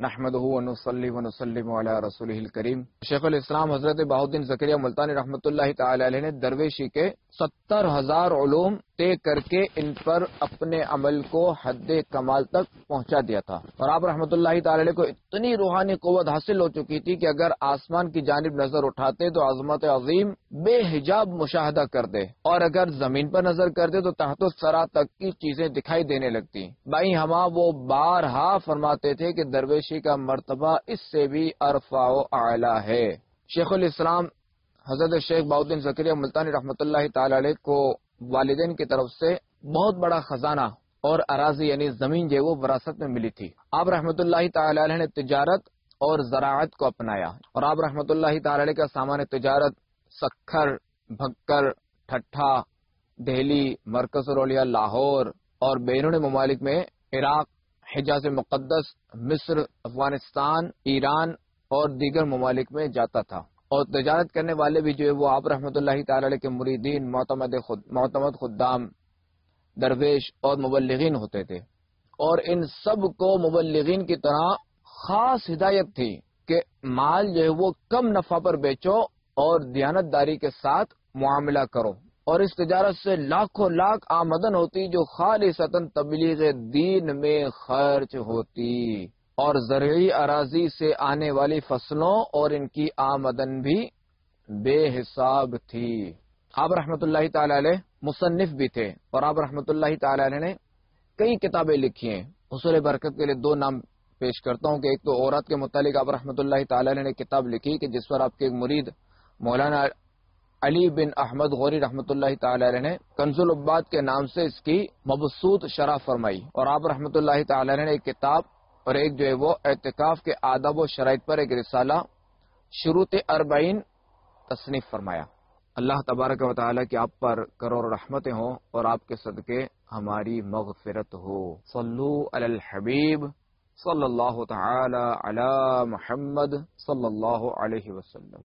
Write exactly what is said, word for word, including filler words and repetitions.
نحمدہ ونصلی ونسلم علی رسولہ الکریم۔ شیخ الاسلام حضرت بہاؤالدین زکریا ملتانی رحمۃ اللہ تعالی علیہ نے درویشی کے ستر ہزار علوم طے کر کے ان پر اپنے عمل کو حد کمال تک پہنچا دیا تھا، اور آپ رحمۃ اللہ تعالی علیہ کو اتنی روحانی قوت حاصل ہو چکی تھی کہ اگر آسمان کی جانب نظر اٹھاتے تو عظمت عظیم بے حجاب مشاہدہ کر دے، اور اگر زمین پر نظر کرتے تو تحت الثری تک کی چیزیں دکھائی دینے لگتی۔ بھائی ہما وہ بارہا فرماتے تھے کہ درویشی کا مرتبہ اس سے بھی ارفع و اعلی ہے۔ شیخ الاسلام حضرت شیخ بہاؤالدین زکریا ملتانی رحمۃ اللہ تعالی علیہ کو والدین کی طرف سے بہت بڑا خزانہ اور اراضی یعنی زمین جو وہ وراثت میں ملی تھی۔ آپ رحمۃ اللہ تعالی علیہ نے تجارت اور زراعت کو اپنایا، اور آپ رحمۃ اللہ تعالی علیہ کا سامان تجارت سکھر، بھکر، ٹھٹھا، دہلی، مرکز الاولیاء لاہور اور بیرون ممالک میں عراق، حجاز مقدس، مصر، افغانستان، ایران اور دیگر ممالک میں جاتا تھا، اور تجارت کرنے والے بھی جو ہے وہ آپ رحمۃ اللہ تعالی علیہ کے مریدین، معتمد خود معتمد خدام، درویش اور مبلغین ہوتے تھے، اور ان سب کو مبلغین کی طرح خاص ہدایت تھی کہ مال جو ہے وہ کم نفع پر بیچو اور دیانت داری کے ساتھ معاملہ کرو، اور اس تجارت سے لاکھوں لاکھ آمدن ہوتی جو خالصتاً تبلیغ دین میں خرچ ہوتی، اور زرعی اراضی سے آنے والی فصلوں اور ان کی آمدن بھی بے حساب تھی۔ آپ رحمۃ اللہ تعالی علیہ مصنف بھی تھے، اور آپ رحمۃ اللہ تعالی علیہ نے کئی کتابیں لکھی ہیں۔ حصول برکت کے لیے دو نام پیش کرتا ہوں کہ ایک تو عورت کے متعلق آپ رحمۃ اللہ تعالی علیہ نے کتاب لکھی کہ جس پر آپ کے ایک مرید مولانا علی بن احمد غوری رحمۃ اللہ تعالی علیہ نے کنز العباد کے نام سے اس کی مبسوط شرح فرمائی، اور آپ رحمۃ اللہ تعالی علیہ نے ایک کتاب اور ایک جو ہے وہ اعتکاف کے آداب و شرائط پر ایک رسالہ شروط اربعین تصنیف فرمایا۔ اللہ تبارک و تعالی کی آپ پر کروڑ رحمتیں ہوں اور آپ کے صدقے ہماری مغفرت ہو۔ صلو علی الحبیب صلی اللہ تعالی علی محمد صلی اللہ علیہ وسلم۔